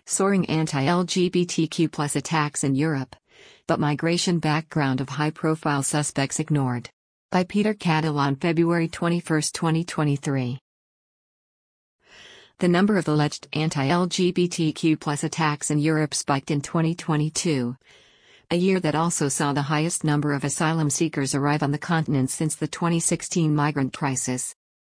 Soaring anti-LGBTQ plus attacks in Europe, but migration background of high-profile suspects ignored. By Peter Cattle on February 21, 2023. The number of alleged anti-LGBTQ plus attacks in Europe spiked in 2022, a year that also saw the highest number of asylum seekers arrive on the continent since the 2016 migrant crisis.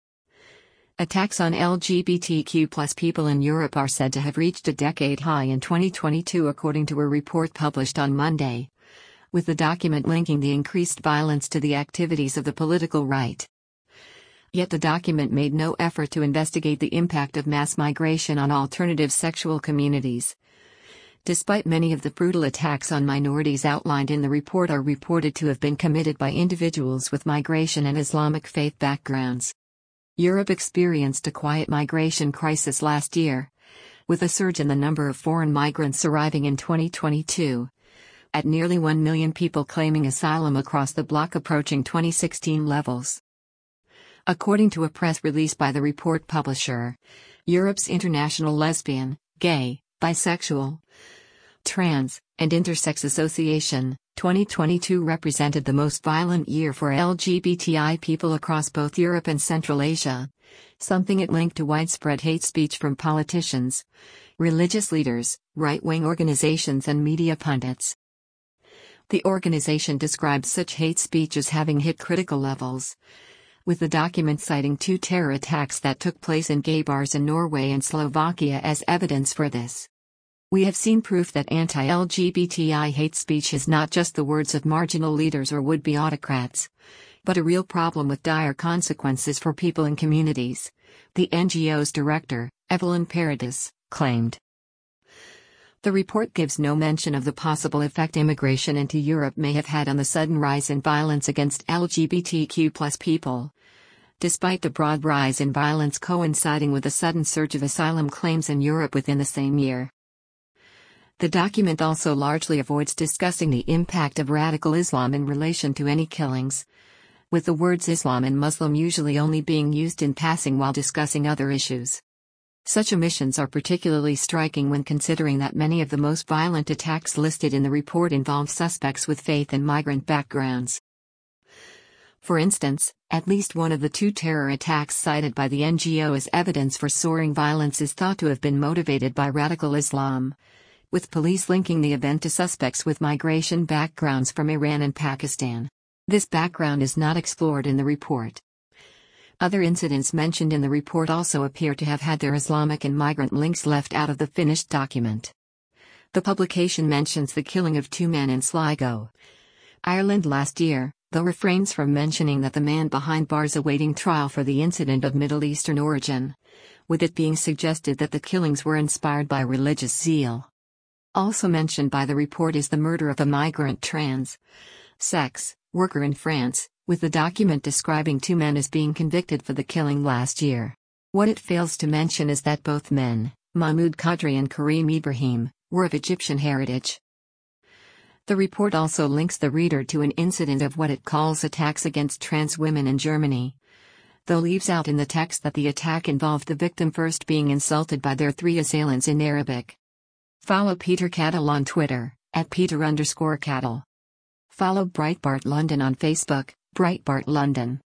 Attacks on LGBTQ+ people in Europe are said to have reached a decade high in 2022 according to a report published on Monday, with the document linking the increased violence to the activities of the political right. Yet the document made no effort to investigate the impact of mass migration on alternative sexual communities. Despite many of the brutal attacks on minorities outlined in the report are reported to have been committed by individuals with migration and Islamic faith backgrounds. Europe experienced a quiet migration crisis last year, with a surge in the number of foreign migrants arriving in 2022, at nearly 1 million people claiming asylum across the bloc approaching 2016 levels. According to a press release by the report publisher, Europe's International Lesbian, Gay, Bisexual, Trans, and Intersex Association, 2022 represented the most violent year for LGBTI people across both Europe and Central Asia, something it linked to widespread hate speech from politicians, religious leaders, right-wing organizations and media pundits. The organization described such hate speech as having hit critical levels, with the document citing 2 terror attacks that took place in gay bars in Norway and Slovakia as evidence for this. We have seen proof that anti-LGBTI hate speech is not just the words of marginal leaders or would-be autocrats, but a real problem with dire consequences for people and communities, the NGO's director, Evelyn Paradis, claimed. The report gives no mention of the possible effect immigration into Europe may have had on the sudden rise in violence against LGBTQ+ people, despite the broad rise in violence coinciding with a sudden surge of asylum claims in Europe within the same year. The document also largely avoids discussing the impact of radical Islam in relation to any killings, with the words Islam and Muslim usually only being used in passing while discussing other issues. Such omissions are particularly striking when considering that many of the most violent attacks listed in the report involve suspects with faith and migrant backgrounds. For instance, at least one of the 2 terror attacks cited by the NGO as evidence for soaring violence is thought to have been motivated by radical Islam, with police linking the event to suspects with migration backgrounds from Iran and Pakistan. This background is not explored in the report. Other incidents mentioned in the report also appear to have had their Islamic and migrant links left out of the finished document. The publication mentions the killing of 2 men in Sligo, Ireland last year, though refrains from mentioning that the man behind bars awaiting trial for the incident of Middle Eastern origin, with it being suggested that the killings were inspired by religious zeal. Also mentioned by the report is the murder of a migrant trans sex worker in France, with the document describing 2 men as being convicted for the killing last year. What it fails to mention is that both men, Mahmoud Qadri and Karim Ibrahim, were of Egyptian heritage. The report also links the reader to an incident of what it calls attacks against trans women in Germany, though leaves out in the text that the attack involved the victim first being insulted by their 3 assailants in Arabic. Follow Peter Cattle on Twitter, @Peter_Cattle. Follow Breitbart London on Facebook, Breitbart London.